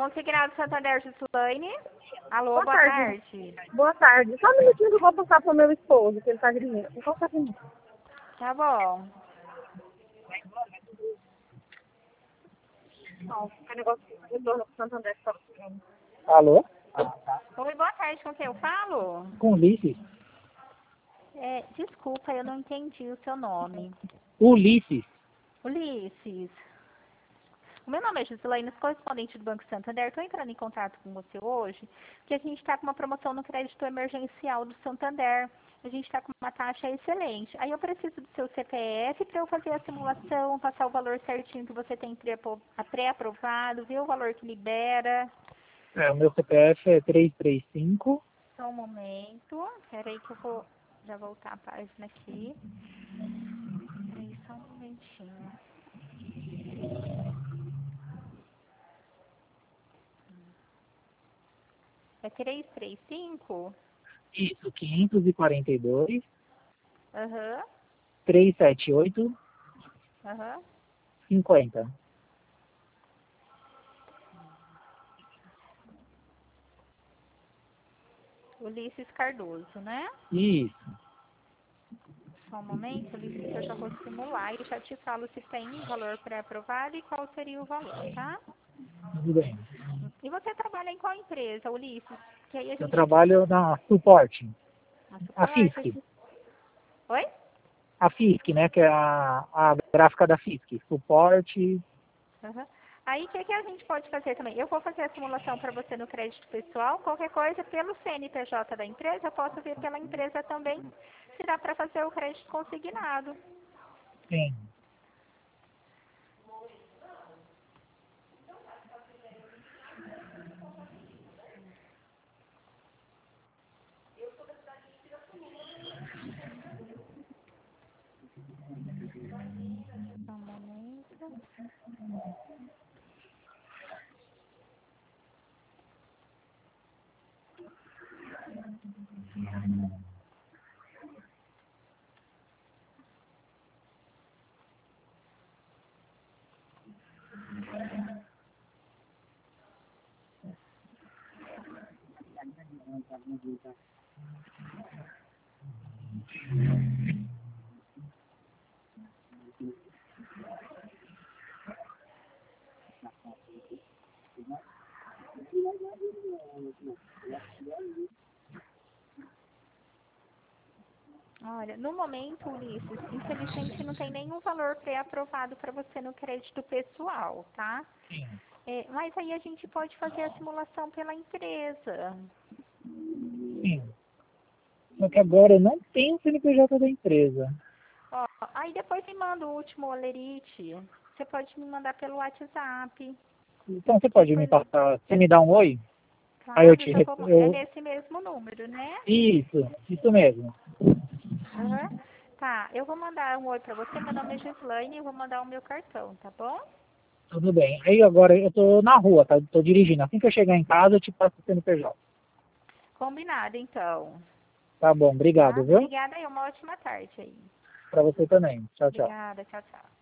Consignado Santander, Gislaine. Alô, Boa boa tarde. tarde. Boa tarde. Só um minutinho que eu vou passar pro meu esposo, que ele tá gritando. Só um pouquinho. Tá bom. Não, é negócio de retorno pro Santander. Alô? Oi, boa tarde, com quem eu falo? Com Ulisses. Desculpa, eu não entendi o seu nome. Ulisses. Ulisses. O meu nome é Gislaine, correspondente do Banco Santander. Estou entrando em contato com você hoje, porque a gente está com uma promoção no crédito emergencial do Santander. A gente está com uma taxa excelente. Aí eu preciso do seu CPF para eu fazer a simulação, passar o valor certinho que você tem pré-aprovado, ver o valor que libera. O meu CPF é 335. Só um momento. Espera aí que eu vou já voltar a página aqui. Peraí, só um momentinho. É 335? Isso, 542, Aham, 378, aham. 50. Ulisses Cardoso, né? Isso, Só um momento, Ulisses, que eu já vou simular e já te falo se tem valor pré-aprovado e qual seria o valor, tá? tudo bem. E você trabalha em qual empresa, Ulisses? Que aí a Eu gente... trabalho na Suporte. A A suporte? FISC. Oi? A FISC, né? Que é a gráfica da FISC. Suporte. Aham. Aí, o que a gente pode fazer também? Eu vou fazer a simulação para você no crédito pessoal. Qualquer coisa, pelo CNPJ da empresa, eu posso ver pela empresa também se dá para fazer o crédito consignado. Sim. Só um momento. Olha, no momento, Ulisses, infelizmente não tem nenhum valor pré-aprovado para você no crédito pessoal, tá? Sim. Mas aí a gente pode fazer a simulação pela empresa. Sim. Só que agora eu não tenho CNPJ da empresa. Ó, aí depois me manda o último olerite. Você pode me mandar pelo WhatsApp. Então você pode me Depois, passar, você me dá um oi? Aí eu claro, te... já vou, é nesse mesmo número, né? Isso mesmo. Aham. Tá, eu vou mandar um oi pra você. Meu nome é Gislaine e eu vou mandar o meu cartão, tá bom? Tudo bem. Aí agora eu tô na rua, tá? Tô dirigindo. Assim que eu chegar em casa, eu te passo o CNPJ. Combinado, então. Tá bom, Tá? obrigado, viu? Obrigada e uma ótima tarde aí. Pra você também. Tchau, tchau. Obrigada, tchau, tchau.